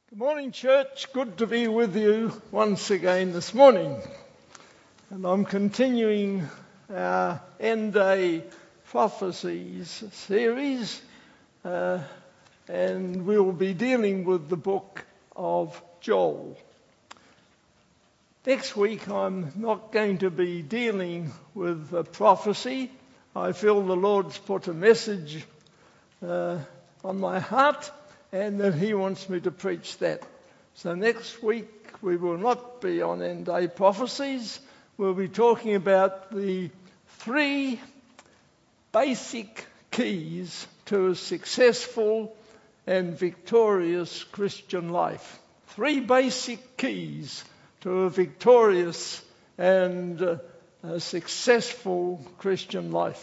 Good morning, church. Good to be with you once again this morning. And I'm continuing our End Day Prophecies series, and we'll be dealing with the book of Joel. Next week, I'm not going to be dealing with prophecy. I feel the Lord's put a message on my heart, and that He wants me to preach that. So next week we will not be on End Day Prophecies. We'll be talking about the 3 basic keys to a successful and victorious Christian life. 3 basic keys to a victorious and a successful Christian life.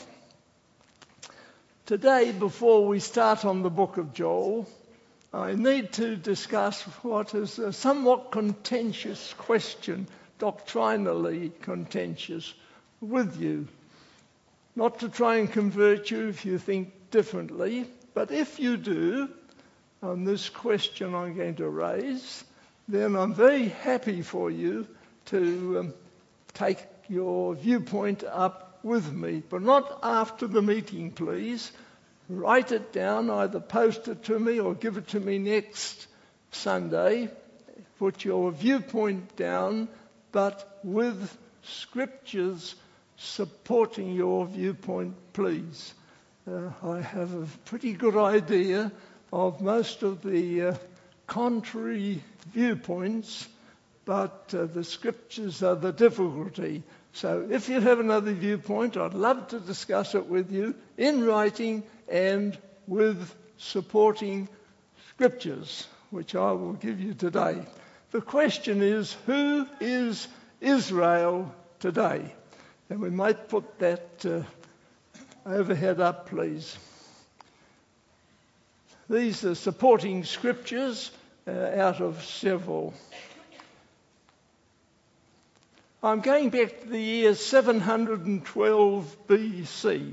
Today, before we start on the book of Joel, I need to discuss what is a somewhat contentious question, doctrinally contentious, with you. Not to try and convert you if you think differently, but if you do, on this question I'm going to raise, then I'm very happy for you to take your viewpoint up with me, but not after the meeting, please. Write it down, either post it to me or give it to me next Sunday. Put your viewpoint down, but with scriptures supporting your viewpoint, please. I have a pretty good idea of most of the contrary viewpoints, but the scriptures are the difficulty. So if you have another viewpoint, I'd love to discuss it with you in writing and with supporting scriptures, which I will give you today. The question is, who is Israel today? And we might put that overhead up, please. These are supporting scriptures out of several. I'm going back to the year 712 BC,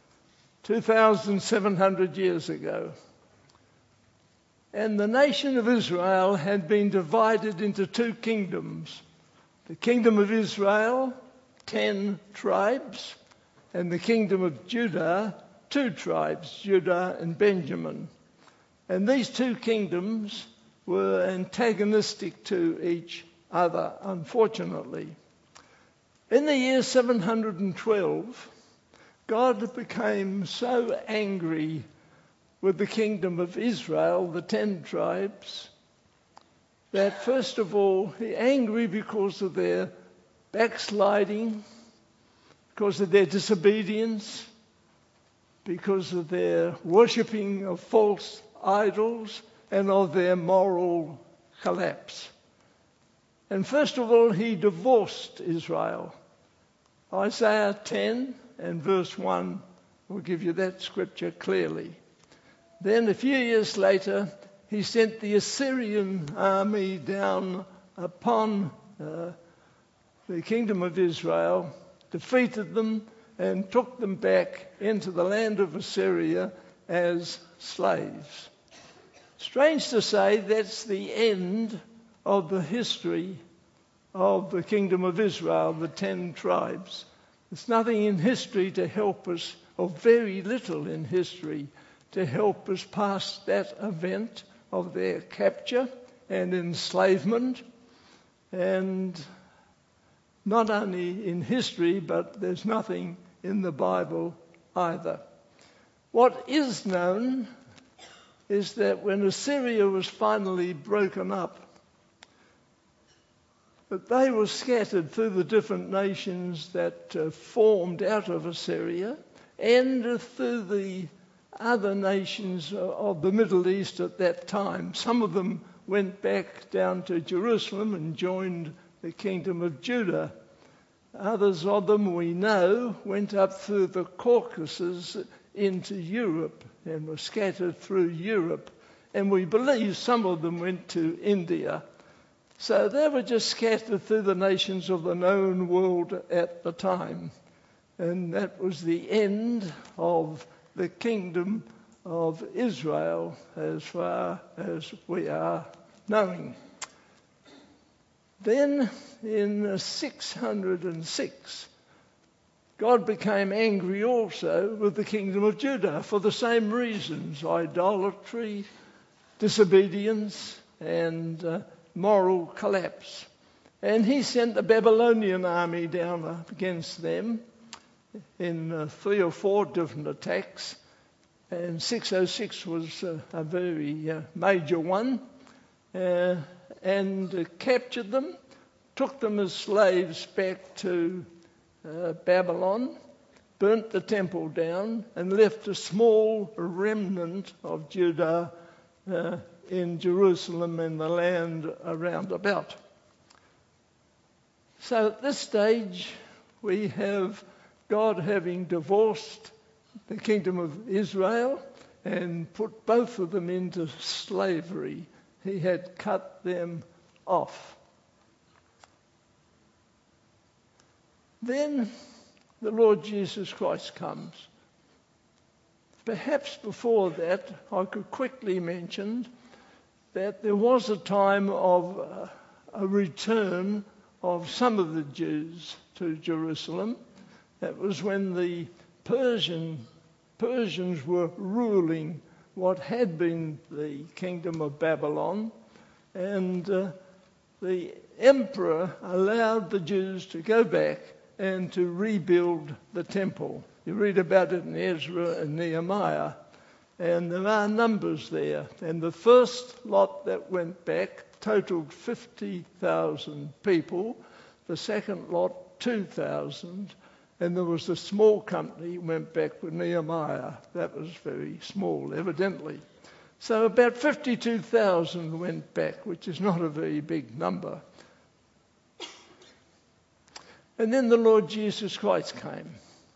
2,700 years ago. And the nation of Israel had been divided into 2 kingdoms. The kingdom of Israel, 10 tribes, and the kingdom of Judah, 2 tribes, Judah and Benjamin. And these 2 kingdoms were antagonistic to each other, unfortunately. In the year 712, God became so angry with the kingdom of Israel, the 10 tribes, that first of all, He angry because of their backsliding, because of their disobedience, because of their worshipping of false idols, and of their moral collapse. And first of all, He divorced Israel. Isaiah 10 and verse 1 will give you that scripture clearly. Then a few years later, He sent the Assyrian army down upon the kingdom of Israel, defeated them, and took them back into the land of Assyria as slaves. Strange to say, that's the end of the history of the kingdom of Israel, the 10 tribes. There's nothing in history to help us, or very little in history, to help us past that event of their capture and enslavement. And not only in history, but there's nothing in the Bible either. What is known is that when Assyria was finally broken up, that they were scattered through the different nations that formed out of Assyria and through the other nations of the Middle East at that time. Some of them went back down to Jerusalem and joined the kingdom of Judah. Others of them, we know, went up through the Caucasus into Europe and were scattered through Europe. And we believe some of them went to India. So they were just scattered through the nations of the known world at the time. And that was the end of the kingdom of Israel as far as we are knowing. Then in 606, God became angry also with the kingdom of Judah for the same reasons: idolatry, disobedience, and moral collapse. And he sent the Babylonian army down against them in 3 or 4 different attacks. And 606 was a very major one. And captured them, took them as slaves back to Babylon, burnt the temple down, and left a small remnant of Judah in Jerusalem and the land around about. So at this stage, we have God having divorced the kingdom of Israel and put both of them into slavery. He had cut them off. Then the Lord Jesus Christ comes. Perhaps before that, I could quickly mention that there was a time of a return of some of the Jews to Jerusalem. That was when the Persians were ruling what had been the kingdom of Babylon, and the emperor allowed the Jews to go back and to rebuild the temple. You read about it in Ezra and Nehemiah, and there are numbers there. And the first lot that went back totaled 50,000 people, the second lot 2,000, and there was a small company went back with Nehemiah. That was very small, evidently. So about 52,000 went back, which is not a very big number. And then the Lord Jesus Christ came.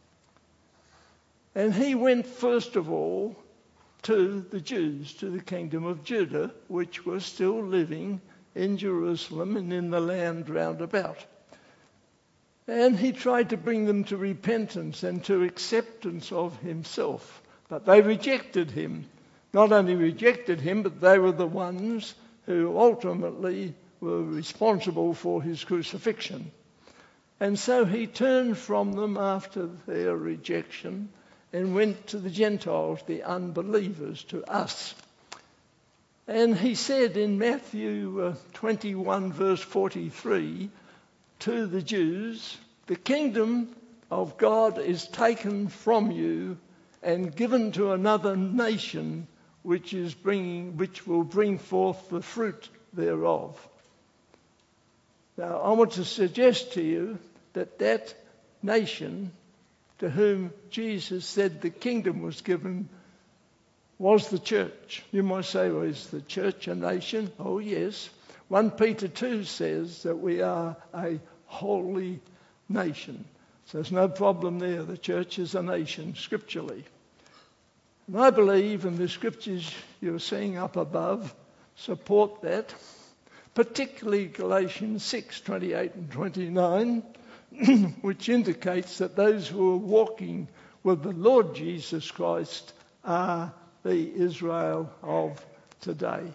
And he went first of all to the Jews, to the kingdom of Judah, which was still living in Jerusalem and in the land round about. And he tried to bring them to repentance and to acceptance of himself. But they rejected him. Not only rejected him, but they were the ones who ultimately were responsible for his crucifixion. And so he turned from them after their rejection and went to the Gentiles, the unbelievers, to us. And he said in Matthew 21, verse 43, to the Jews, "The kingdom of God is taken from you and given to another nation, which will bring forth the fruit thereof." Now, I want to suggest to you that nation to whom Jesus said the kingdom was given was the church. You might say, well, is the church a nation? Oh, yes. 1 Peter 2 says that we are a holy nation. So there's no problem there. The church is a nation, scripturally. And I believe, and the scriptures you're seeing up above support that, particularly Galatians 6:28 and 29, which indicates that those who are walking with the Lord Jesus Christ are the Israel of today.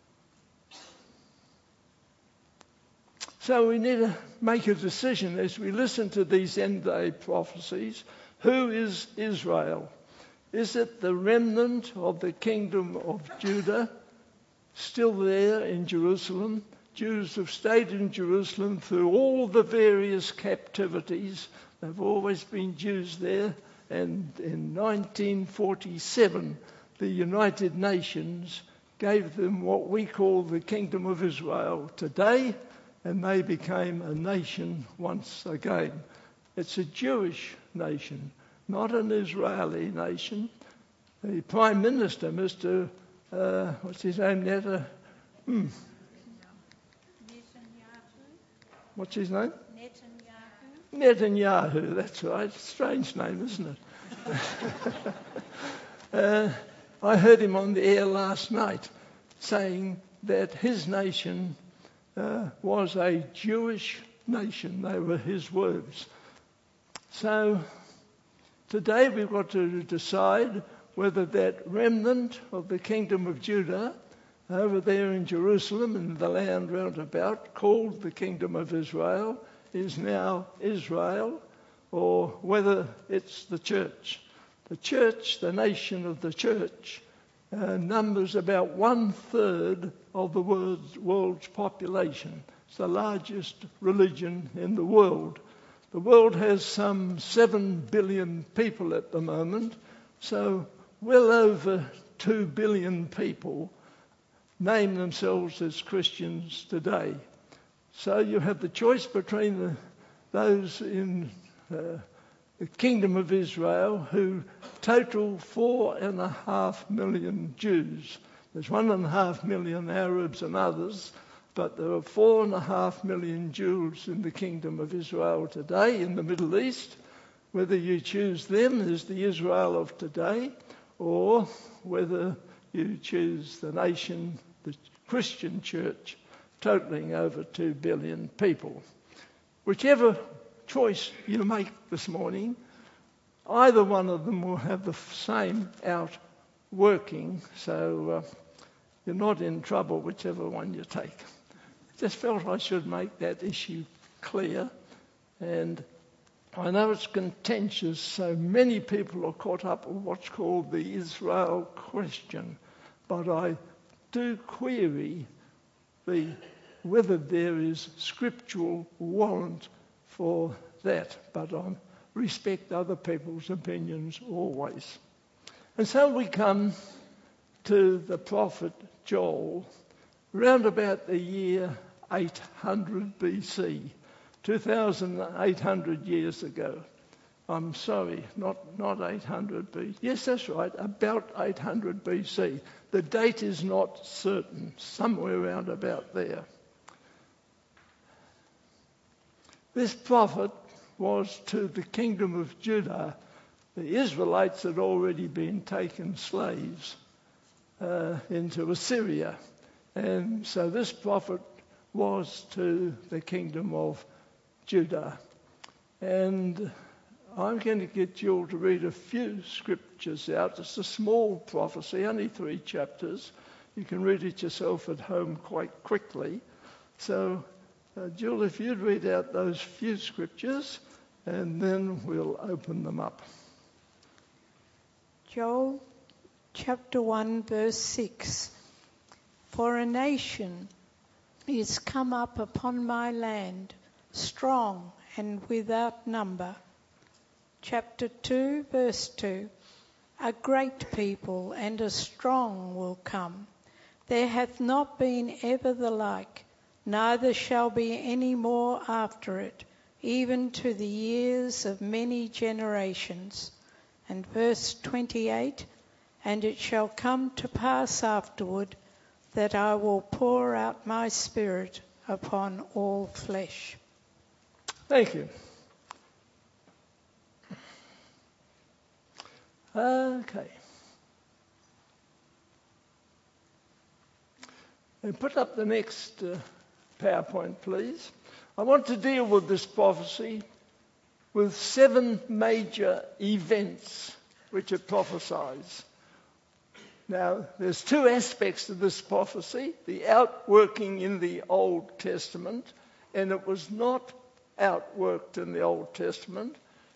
So we need to make a decision as we listen to these end-day prophecies. Who is Israel? Is it the remnant of the kingdom of Judah, still there in Jerusalem? Jews have stayed in Jerusalem through all the various captivities. There have always been Jews there. And in 1947, the United Nations gave them what we call the Kingdom of Israel today, and they became a nation once again. It's a Jewish nation, not an Israeli nation. The Prime Minister, Mr. What's his name? What's his name? Netanyahu, that's right. Strange name, isn't it? I heard him on the air last night saying that his nation was a Jewish nation. They were his words. So today we've got to decide whether that remnant of the kingdom of Judah over there in Jerusalem and the land round about, called the Kingdom of Israel, is now Israel, or whether it's the church. The church, the nation of the church, numbers about 1/3 of the world's population. It's the largest religion in the world. The world has some 7 billion people at the moment, so well over 2 billion people name themselves as Christians today. So you have the choice between those in the Kingdom of Israel who total 4.5 million Jews. There's 1.5 million Arabs and others, but there are 4.5 million Jews in the Kingdom of Israel today in the Middle East. Whether you choose them as the Israel of today, or whether you choose the nation, the Christian church, totaling over 2 billion people. Whichever choice you make this morning, either one of them will have the same outworking, so you're not in trouble whichever one you take. Just felt I should make that issue clear, and I know it's contentious, so many people are caught up with what's called the Israel question, but I do query whether there is scriptural warrant for that, but I respect other people's opinions always. And so we come to the prophet Joel, round about the year 800 BC, 2,800 years ago. I'm sorry, not 800 BC. Yes, that's right, about 800 BC. The date is not certain, somewhere around about there. This prophet was to the kingdom of Judah. The Israelites had already been taken slaves into Assyria. And so this prophet was to the kingdom of Judah. And I'm going to get you all to read a few scriptures out. It's a small prophecy, only 3 chapters. You can read it yourself at home quite quickly. So, Jill, if you'd read out those few scriptures, and then we'll open them up. Joel chapter 1 verse 6. For a nation is come up upon my land, strong and without number. Chapter 2 verse 2. A great people and a strong will come. There hath not been ever the like, neither shall be any more after it, even to the years of many generations. And verse 28, and it shall come to pass afterward that I will pour out my spirit upon all flesh. Thank you. Okay. And put up the next PowerPoint, please. I want to deal with this prophecy with 7 major events which it prophesies. Now, there's 2 aspects to this prophecy: the outworking in the Old Testament, and it was not outworked in the Old Testament.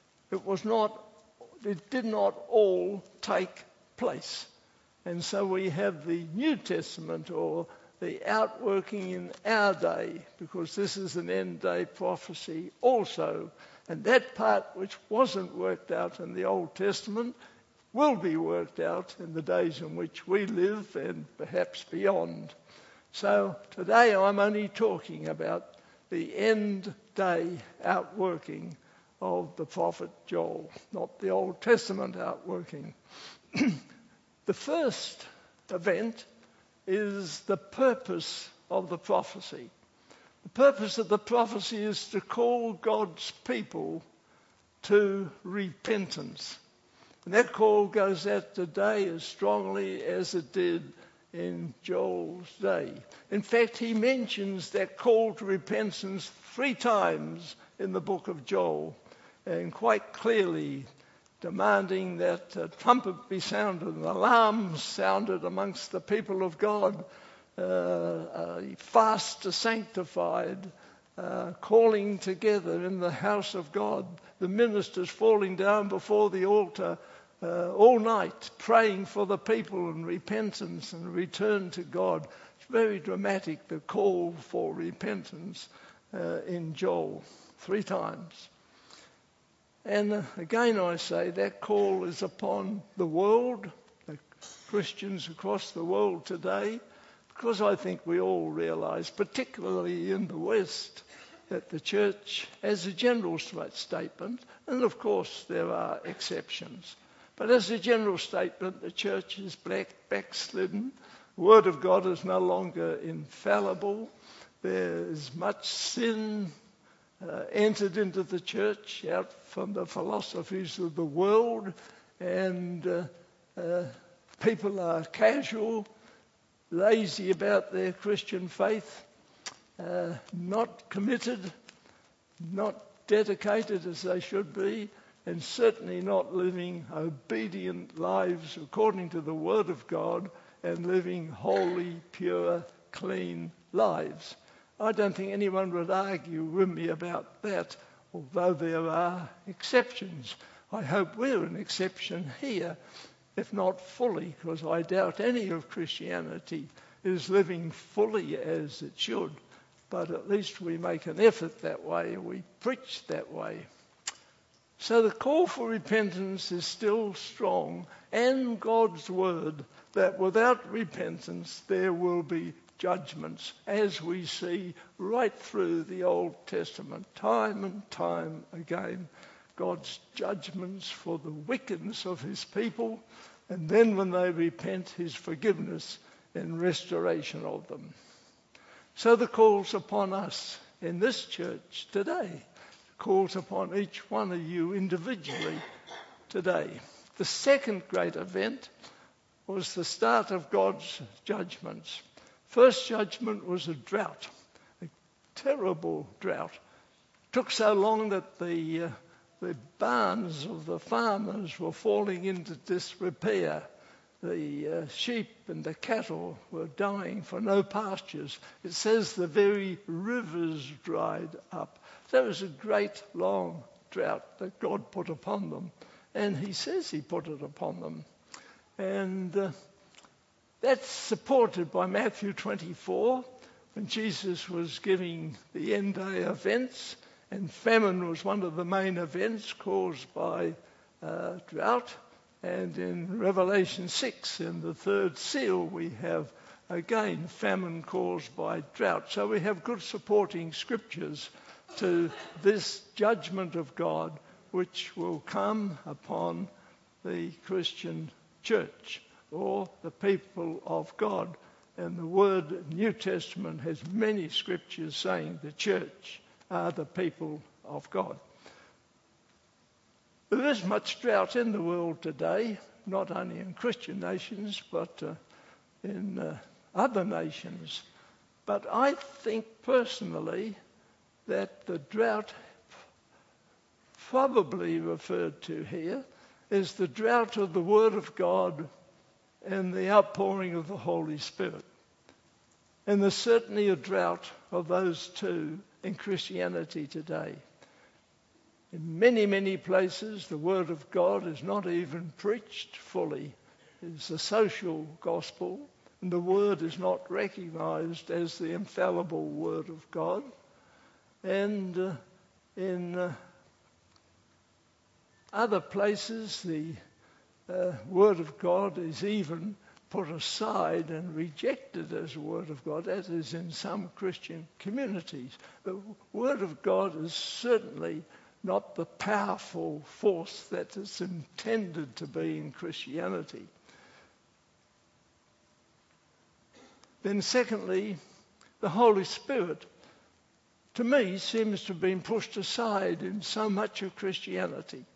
It did not all take place. And so we have the New Testament, or the outworking in our day, because this is an end-day prophecy also. And that part which wasn't worked out in the Old Testament will be worked out in the days in which we live and perhaps beyond. So today I'm only talking about the end-day outworking of the prophet Joel, not the Old Testament outworking. The first event is the purpose of the prophecy. The purpose of the prophecy is to call God's people to repentance. And that call goes out today as strongly as it did in Joel's day. In fact, he mentions that call to repentance 3 times in the book of Joel, and quite clearly demanding that a trumpet be sounded, an alarm sounded amongst the people of God, a fast to sanctified, calling together in the house of God, the ministers falling down before the altar all night, praying for the people and repentance and return to God. It's very dramatic, the call for repentance in Joel 3 times. And again I say that call is upon the world, the Christians across the world today, because I think we all realise, particularly in the West, that the church, as a general statement, and of course there are exceptions, but as a general statement, the church is backslidden. The Word of God is no longer infallible. There is much sin entered into the church out from the philosophies of the world, and people are casual, lazy about their Christian faith, not committed, not dedicated as they should be, and certainly not living obedient lives according to the Word of God and living holy, pure, clean lives. I don't think anyone would argue with me about that, although there are exceptions. I hope we're an exception here, if not fully, because I doubt any of Christianity is living fully as it should. But at least we make an effort that way, we preach that way. So the call for repentance is still strong, and God's word that without repentance there will be judgments, as we see right through the Old Testament, time and time again, God's judgments for the wickedness of his people, and then when they repent, his forgiveness and restoration of them. So the call's upon us in this church today, calls upon each one of you individually today. The second great event was the start of God's judgments. First judgment was a drought, a terrible drought. It took so long that the barns of the farmers were falling into disrepair. The sheep and the cattle were dying for no pastures. It says the very rivers dried up. So it was a great long drought that God put upon them. And he says he put it upon them. And that's supported by Matthew 24, when Jesus was giving the end day events, and famine was one of the main events caused by drought. And in Revelation 6, in the third seal, we have again famine caused by drought. So we have good supporting scriptures to this judgment of God, which will come upon the Christian church, or the people of God. And the word New Testament has many scriptures saying the church are the people of God. There is much drought in the world today, not only in Christian nations, but in other nations. But I think personally that the drought probably referred to here is the drought of the Word of God and the outpouring of the Holy Spirit. And there's certainly a drought of those two in Christianity today. In many, many places, the Word of God is not even preached fully. It's a social gospel, and the Word is not recognized as the infallible Word of God. And in other places, the Word of God is even put aside and rejected as a Word of God, as is in some Christian communities. The Word of God is certainly not the powerful force that it's intended to be in Christianity. Then secondly, the Holy Spirit, to me, seems to have been pushed aside in so much of Christianity.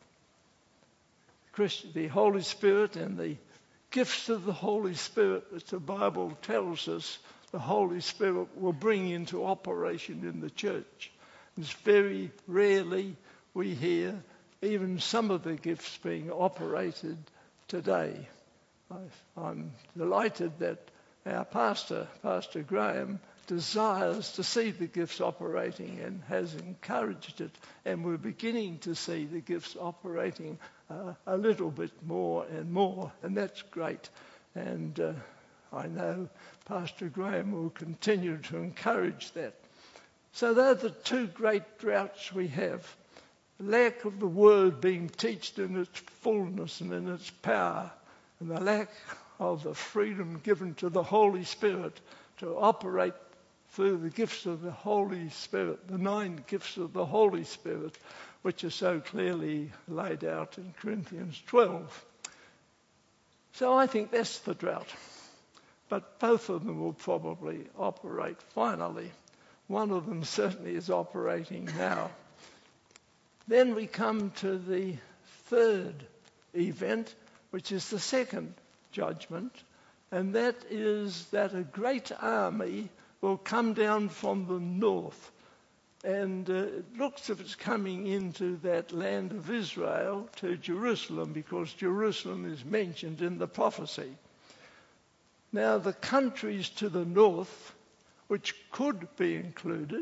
The Holy Spirit and the gifts of the Holy Spirit that the Bible tells us the Holy Spirit will bring into operation in the church. It's very rarely we hear even some of the gifts being operated today. I'm delighted that our pastor, Pastor Graham, desires to see the gifts operating and has encouraged it, and we're beginning to see the gifts operating a little bit more and more, and that's great. And I know Pastor Graham will continue to encourage that. So they're the two great droughts we have. Lack of the word being taught in its fullness and in its power, and the lack of the freedom given to the Holy Spirit to operate through the gifts of the Holy Spirit, the 9 gifts of the Holy Spirit, which are so clearly laid out in Corinthians 12. So I think that's the drought. But both of them will probably operate finally. One of them certainly is operating now. Then we come to the third event, which is the second judgment, and that is that a great army will come down from the north. And it looks as if it's coming into that land of Israel to Jerusalem, because Jerusalem is mentioned in the prophecy. Now, the countries to the north, which could be include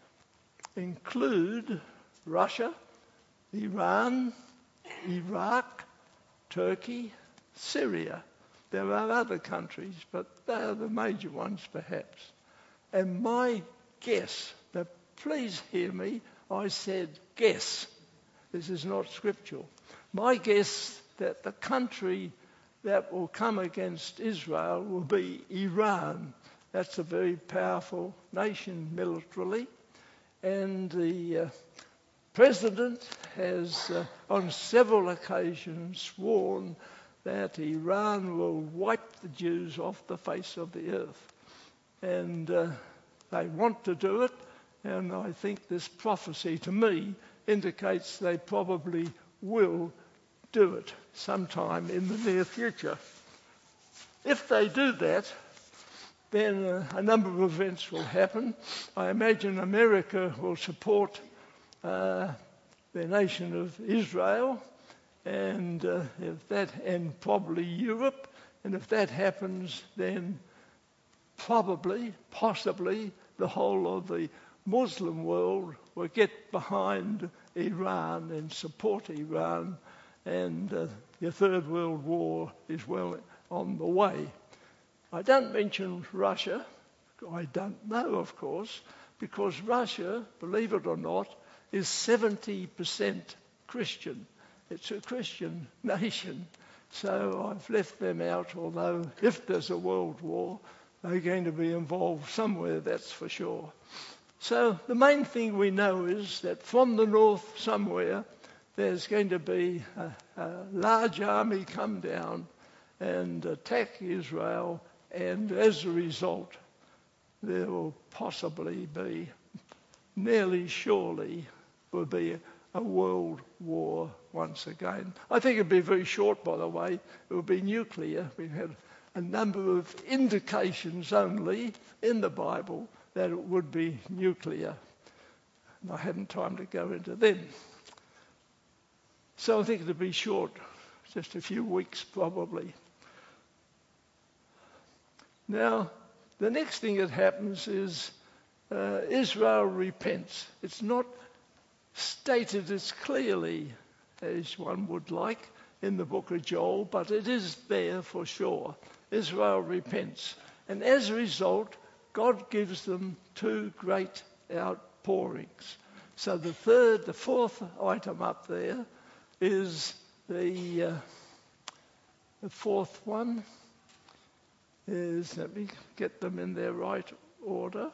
Russia, Iran, Iraq, Turkey, Syria. There are other countries, but they are the major ones perhaps. And my guess, now please hear me, I said guess. This is not scriptural. My guess that the country that will come against Israel will be Iran. That's a very powerful nation militarily. And the president has on several occasions sworn that Iran will wipe the Jews off the face of the earth. And they want to do it, and I think this prophecy to me indicates they probably will do it sometime in the near future. If they do that, then a number of events will happen. I imagine America will support the nation of Israel, and probably Europe. And if that happens, then possibly, the whole of the Muslim world will get behind Iran and support Iran, and the Third World War is well on the way. I don't mention Russia. I don't know, of course, because Russia, believe it or not, is 70% Christian. It's a Christian nation. So I've left them out, although if there's a world war, they're going to be involved somewhere, that's for sure. So the main thing we know is that from the north somewhere, there's going to be a large army come down and attack Israel, and as a result, there will possibly be, nearly surely, will be a world war once again. I think it'll be very short, by the way. It will be nuclear. We've had a number of indications only in the Bible that it would be nuclear. And I hadn't time to go into them. So I think it'll be short, just a few weeks probably. Now, the next thing that happens is Israel repents. It's not stated as clearly as one would like in the book of Joel, but it is there for sure. Israel repents. And as a result, God gives them 2 great outpourings. So the fourth item up there is the fourth one is, let me get them in their right order,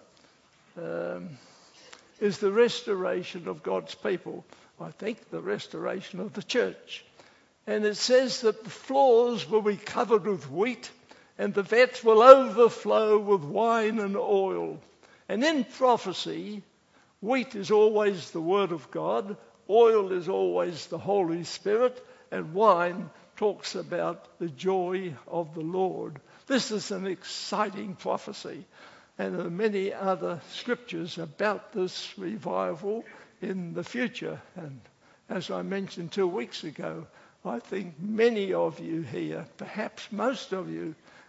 is the restoration of God's people. I think the restoration of the church. And it says that the floors will be covered with wheat and the vats will overflow with wine and oil. And in prophecy, wheat is always the word of God, oil is always the Holy Spirit, and wine talks about the joy of the Lord. This is an exciting prophecy. And there are many other scriptures about this revival in the future. And as I mentioned 2 weeks ago, I think many of you here, perhaps most of you,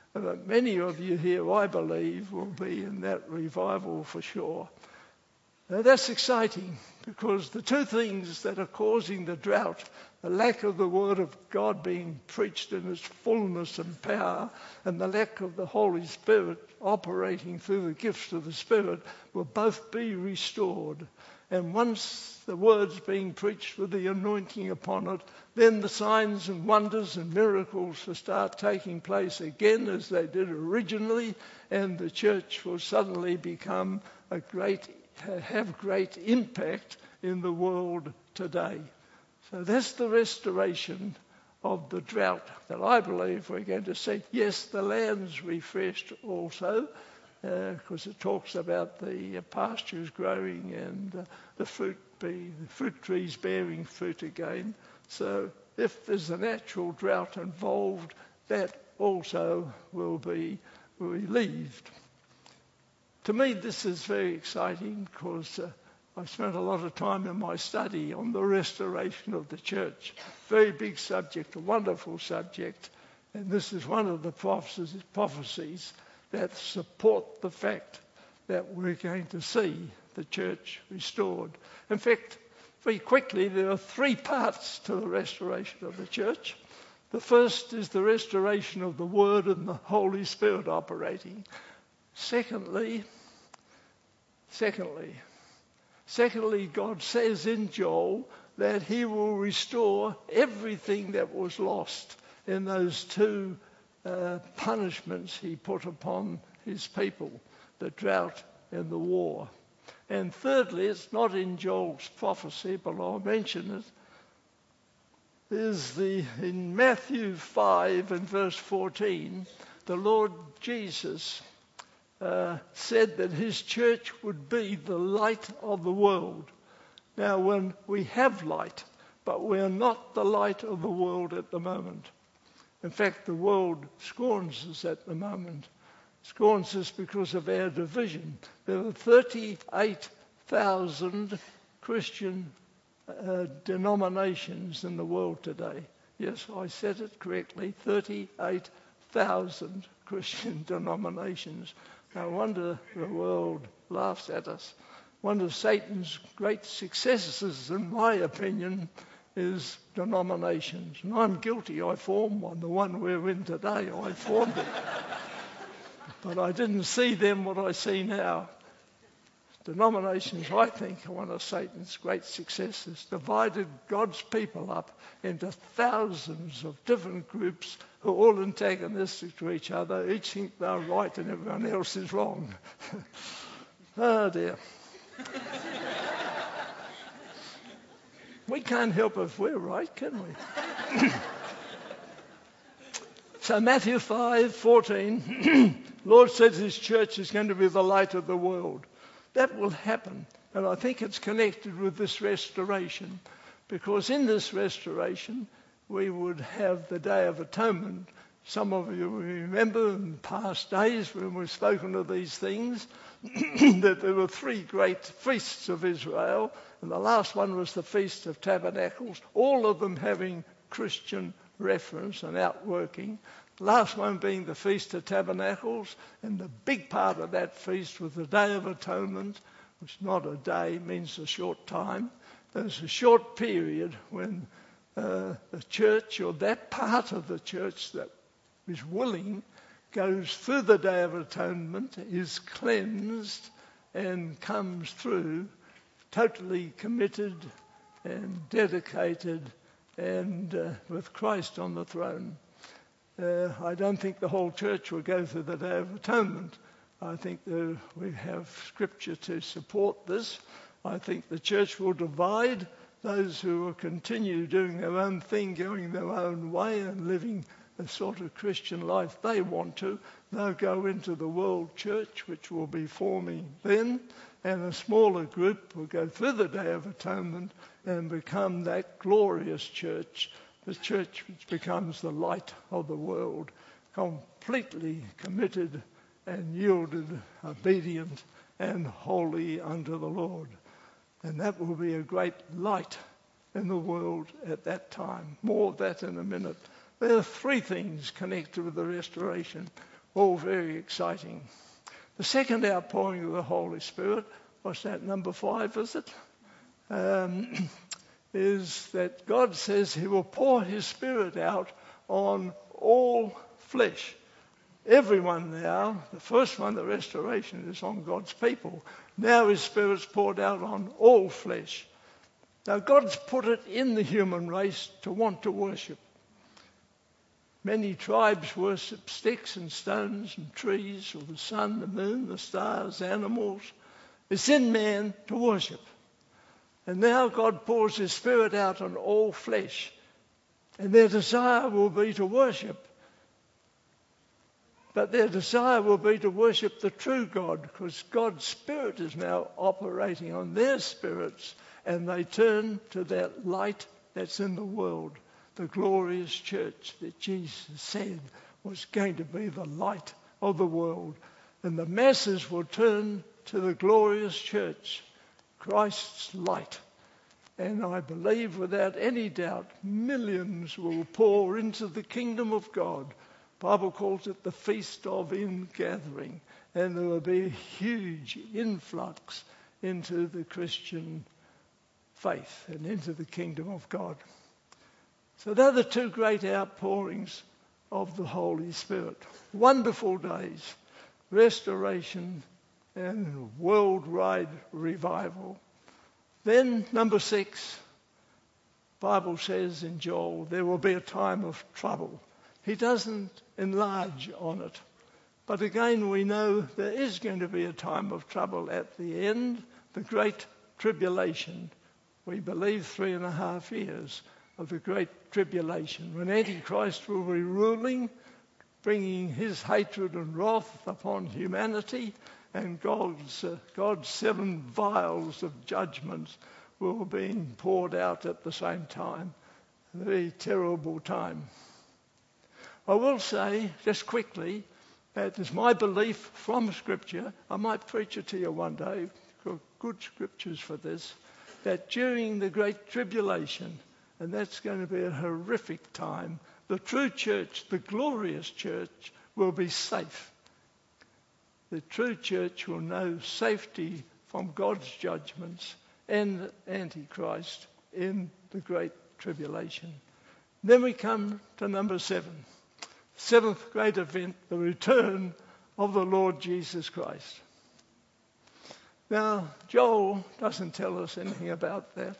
But many of you here, I believe, will be in that revival for sure. Now, that's exciting because the two things that are causing the drought, the lack of the Word of God being preached in its fullness and power, and the lack of the Holy Spirit operating through the gifts of the Spirit, will both be restored. And once the Word's being preached with the anointing upon it, then the signs and wonders and miracles will start taking place again as they did originally, and the church will suddenly become have great impact in the world today. So that's the restoration of the drought that I believe we're going to see. Yes, the land's refreshed also, because it talks about the pastures growing and the fruit trees bearing fruit again. So if there's a natural drought involved, that also will be relieved. To me, this is very exciting because I've spent a lot of time in my study on the restoration of the church. Very big subject, a wonderful subject. And this is one of the prophecies that support the fact that we're going to see the church restored. In fact, very quickly, there are three parts to the restoration of the church. The first is the restoration of the Word and the Holy Spirit operating. Secondly, God says in Joel that he will restore everything that was lost in those two punishments he put upon his people, the drought and the war. And thirdly, it's not in Joel's prophecy, but I'll mention it, is in Matthew 5 and verse 14, the Lord Jesus said that his church would be the light of the world. Now, when we have light, but we're not the light of the world at the moment. In fact, the world scorns us at the moment. Scorns us because of our division. There are 38,000 Christian denominations in the world today. Yes, I said it correctly, 38,000 Christian denominations. No wonder the world laughs at us. One of Satan's great successes, in my opinion, is denominations. And I'm guilty. I formed one. The one we're in today, I formed it. But I didn't see then what I see now. Denominations, I think, are one of Satan's great successes. Divided God's people up into thousands of different groups who are all antagonistic to each other. Each think they're right and everyone else is wrong. Oh dear. We can't help if we're right, can we? So Matthew 5:14, Lord says his church is going to be the light of the world. That will happen, and I think it's connected with this restoration, because in this restoration we would have the Day of Atonement. Some of you remember in past days when we've spoken of these things that there were three great feasts of Israel, and the last one was the Feast of Tabernacles, all of them having Christian reference and outworking. The last one being the Feast of Tabernacles, and the big part of that feast was the Day of Atonement, which not a day, means a short time. There's a short period when the church, or that part of the church that is willing, goes through the Day of Atonement, is cleansed, and comes through totally committed and dedicated and with Christ on the throne. I don't think the whole church will go through the Day of Atonement. I think we have scripture to support this. I think the church will divide those who will continue doing their own thing, going their own way and living the sort of Christian life they want to. They'll go into the world church, which will be forming then, and a smaller group will go through the Day of Atonement and become that glorious church, the church which becomes the light of the world, completely committed and yielded, obedient and holy unto the Lord. And that will be a great light in the world at that time. More of that in a minute. There are three things connected with the restoration. all very exciting. The second outpouring of the Holy Spirit, what's that, number 5, is it? Is that God says he will pour his Spirit out on all flesh. Everyone now, the first one, the restoration, is on God's people. Now his Spirit's poured out on all flesh. Now God's put it in the human race to want to worship. Many tribes worship sticks and stones and trees, or the sun, the moon, the stars, animals. It's in man to worship. And now God pours his Spirit out on all flesh. And their desire will be to worship. But their desire will be to worship the true God, because God's Spirit is now operating on their spirits, and they turn to that light that's in the world, the glorious church that Jesus said was going to be the light of the world. And the masses will turn to the glorious church, Christ's light. And I believe without any doubt, millions will pour into the kingdom of God. The Bible calls it the feast of ingathering. And there will be a huge influx into the Christian faith and into the kingdom of God. So they're the two great outpourings of the Holy Spirit. Wonderful days, restoration and worldwide revival. Then, number 6, Bible says in Joel, there will be a time of trouble. He doesn't enlarge on it. But again, we know there is going to be a time of trouble at the end, the Great Tribulation. We believe 3.5 years of the Great Tribulation, when Antichrist will be ruling, bringing his hatred and wrath upon humanity, and God's 7 vials of judgments will be being poured out at the same time. A very terrible time. I will say, just quickly, that it's my belief from Scripture, I might preach it to you one day, got good scriptures for this, that during the Great Tribulation, and that's going to be a horrific time, the true church, the glorious church, will be safe. The true church will know safety from God's judgments and Antichrist in the Great Tribulation. Then we come to number 7. 7th great event, the return of the Lord Jesus Christ. Now, Joel doesn't tell us anything about that.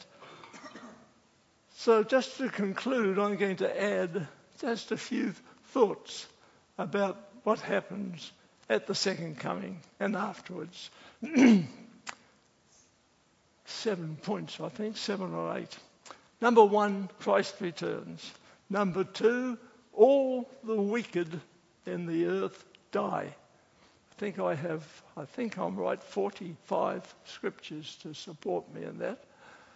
So just to conclude, I'm going to add just a few thoughts about what happens at the second coming and afterwards. 7 points, I think, 7 or 8. Number 1, Christ returns. Number 2, all the wicked in the earth die. I think I'm right, 45 scriptures to support me in that.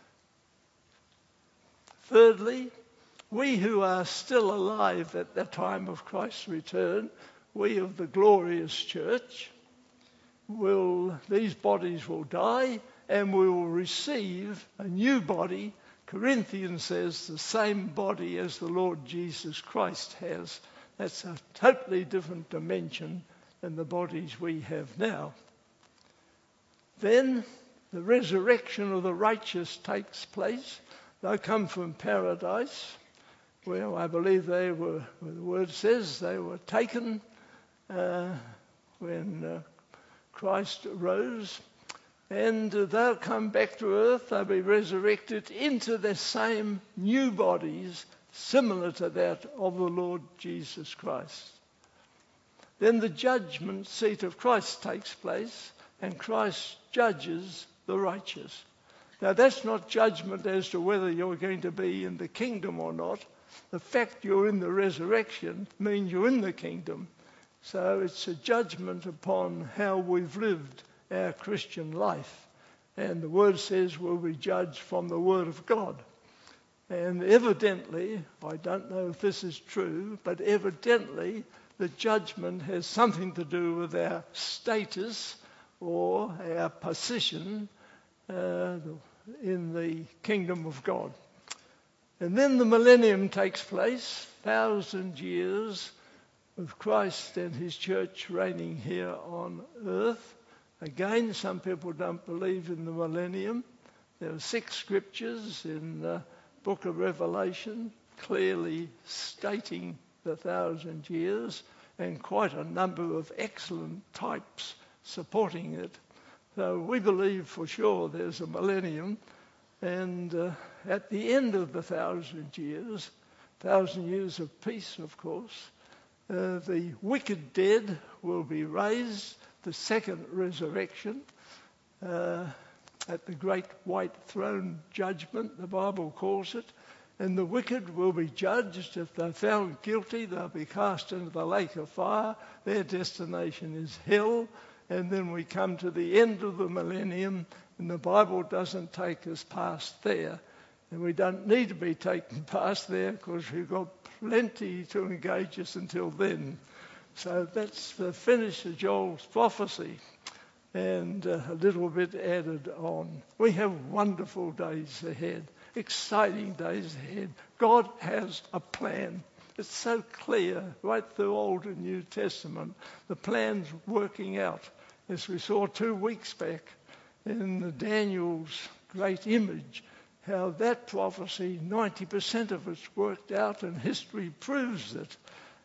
Thirdly, we who are still alive at the time of Christ's return, we of the glorious church, these bodies will die and we will receive a new body. Corinthians says the same body as the Lord Jesus Christ has. That's a totally different dimension than the bodies we have now. Then the resurrection of the righteous takes place. They come from paradise, where I believe they were, the word says, they were taken when Christ rose. And they'll come back to earth, they'll be resurrected into the same new bodies, similar to that of the Lord Jesus Christ. Then the judgment seat of Christ takes place, and Christ judges the righteous. Now that's not judgment as to whether you're going to be in the kingdom or not. The fact you're in the resurrection means you're in the kingdom. So it's a judgment upon how we've lived our Christian life. And the word says we'll be judged from the word of God. And evidently, I don't know if this is true, but evidently the judgment has something to do with our status or our position in the kingdom of God. And then the millennium takes place, 1,000 years of Christ and his church reigning here on earth. Again, some people don't believe in the millennium. There are 6 scriptures in the book of Revelation clearly stating the 1,000 years, and quite a number of excellent types supporting it. So we believe for sure there's a millennium, and at the end of the 1,000 years, 1,000 years of peace, of course, the wicked dead will be raised, the second resurrection, at the great white throne judgment, the Bible calls it, and the wicked will be judged. If they're found guilty, they'll be cast into the lake of fire. Their destination is hell. And then we come to the end of the millennium, and the Bible doesn't take us past there. And we don't need to be taken past there because we've got plenty to engage us until then. So that's the finish of Joel's prophecy, and a little bit added on. We have wonderful days ahead, exciting days ahead. God has a plan. It's so clear right through Old and New Testament. The plan's working out, as we saw 2 weeks back in Daniel's great image, how that prophecy, 90% of it's worked out, and history proves it.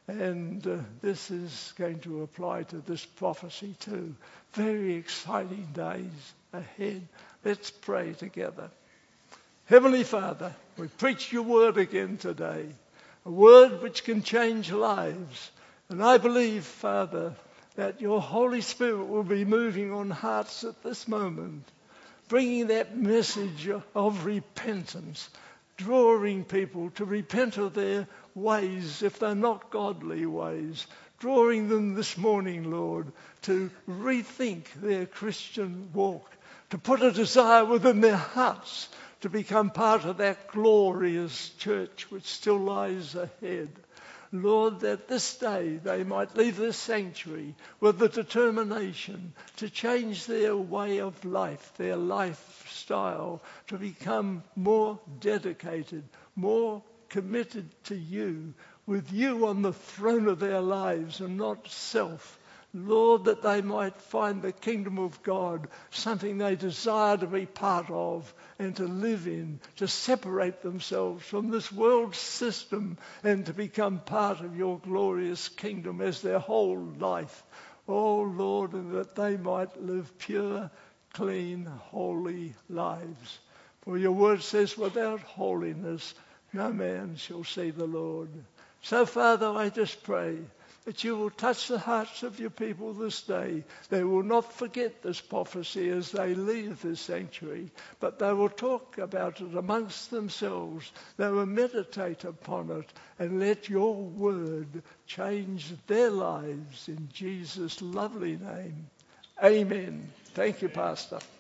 And this is going to apply to this prophecy too. Very exciting days ahead. Let's pray together. Heavenly Father, we preach your word again today, a word which can change lives. And I believe, Father, that your Holy Spirit will be moving on hearts at this moment, bringing that message of repentance, drawing people to repent of their ways if they're not godly ways, drawing them this morning, Lord, to rethink their Christian walk, to put a desire within their hearts to become part of that glorious church which still lies ahead. Lord, that this day they might leave this sanctuary with the determination to change their way of life, their lifestyle, to become more dedicated, more committed to you, with you on the throne of their lives and not self. Lord, that they might find the kingdom of God something they desire to be part of and to live in, to separate themselves from this world system and to become part of your glorious kingdom as their whole life. Oh, Lord, and that they might live pure, clean, holy lives. For your word says, without holiness, no man shall see the Lord. So, Father, I just pray that you will touch the hearts of your people this day. They will not forget this prophecy as they leave this sanctuary, but they will talk about it amongst themselves. They will meditate upon it and let your word change their lives in Jesus' lovely name. Amen. Thank you, Pastor.